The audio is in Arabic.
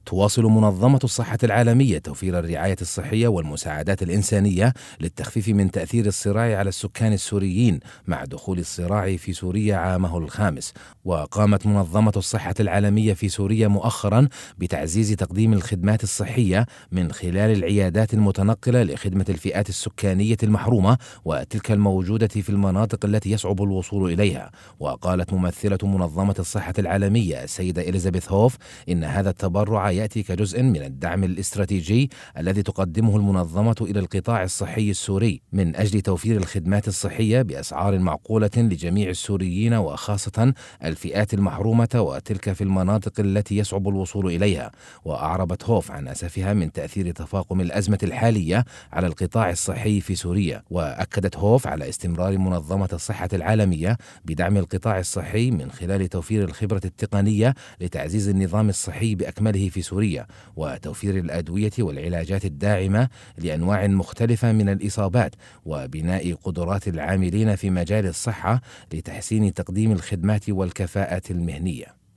تواصل منظمة الصحة العالمية توفير الرعاية الصحية والمساعدات الإنسانية للتخفيف من تأثير الصراع على السكان السوريين مع دخول الصراع في سوريا عامه الخامس. وقامت منظمة الصحة العالمية في سوريا مؤخرا بتعزيز تقديم الخدمات الصحية من خلال العيادات المتنقلة لخدمة الفئات السكانية المحرومة وتلك الموجودة في المناطق التي يصعب الوصول إليها. وقالت ممثلة منظمة الصحة العالمية السيدة إليزابيث هوف إن هذا التبرع يأتي كجزء من الدعم الاستراتيجي الذي تقدمه المنظمة إلى القطاع الصحي السوري من أجل توفير الخدمات الصحية بأسعار معقولة لجميع السوريين وخاصة الفئات المحرومة وتلك في المناطق التي يصعب الوصول إليها. وأعربت هوف عن أسفها من تأثير تفاقم الأزمة الحالية على القطاع الصحي في سوريا. وأكدت هوف على استمرار منظمة الصحة العالمية بدعم القطاع الصحي من خلال توفير الخبرة التقنية لتعزيز النظام الصحي بأكمله في سوريا وتوفير الأدوية والعلاجات الداعمة لأنواع مختلفة من الإصابات وبناء قدرات العاملين في مجال الصحة لتحسين تقديم الخدمات والكفاءة المهنية.